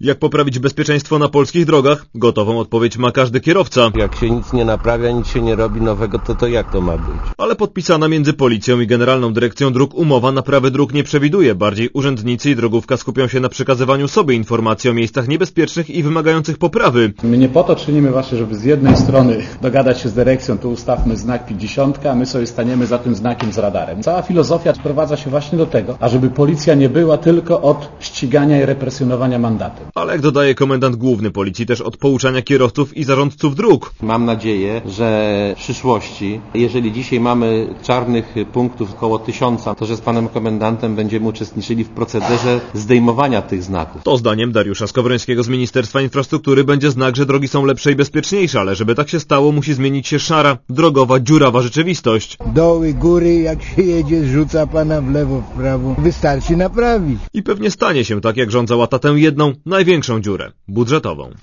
Jak poprawić bezpieczeństwo na polskich drogach? Gotową odpowiedź ma każdy kierowca. Jak się nic nie naprawia, nic się nie robi nowego, to jak to ma być? Ale podpisana między Policją i Generalną Dyrekcją Dróg umowa naprawy dróg nie przewiduje. Bardziej urzędnicy i drogówka skupią się na przekazywaniu sobie informacji o miejscach niebezpiecznych i wymagających poprawy. My nie po to czynimy właśnie, żeby z jednej strony dogadać się z dyrekcją, tu ustawmy znak 50, a my sobie staniemy za tym znakiem z radarem. Cała filozofia sprowadza się właśnie do tego, ażeby policja nie była tylko od ścigania i represjonowania mandatem. Ale jak dodaje komendant główny Policji, też od pouczania kierowców i zarządców dróg. Mam nadzieję, że w przyszłości, jeżeli dzisiaj mamy czarnych punktów około 1000, to że z panem komendantem będziemy uczestniczyli w procederze zdejmowania tych znaków. To zdaniem Dariusza Skowrońskiego z Ministerstwa Infrastruktury będzie znak, że drogi są lepsze i bezpieczniejsze, ale żeby tak się stało, musi zmienić się szara, drogowa, dziurawa rzeczywistość. Doły, góry, jak się jedzie, rzuca pana w lewo, w prawo. Wystarczy naprawić. I pewnie stanie się tak, jak rządza łata tę jedną, największą dziurę budżetową.